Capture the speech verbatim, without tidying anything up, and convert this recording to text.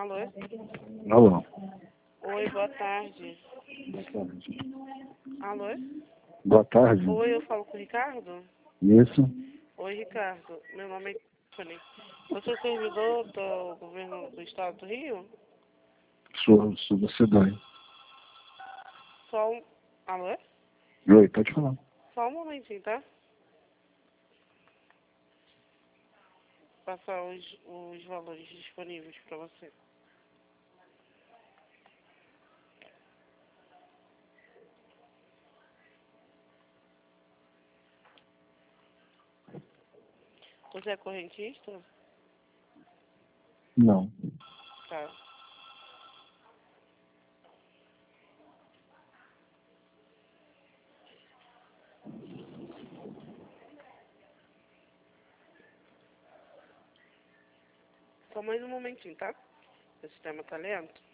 Alô? Alô. Oi, boa tarde. Boa tarde. Alô? Boa tarde. Oi, eu falo com o Ricardo? Isso. Oi, Ricardo. Meu nome é Tiffany. Eu sou servidor do governo do estado do Rio? Sou, sou da cidade. Só um... Alô? Oi, pode falar. Só um momentinho, tá? Passar os, os valores disponíveis para você. Você é correntista? Não. Tá. Só mais um momentinho, tá? O sistema tá lento.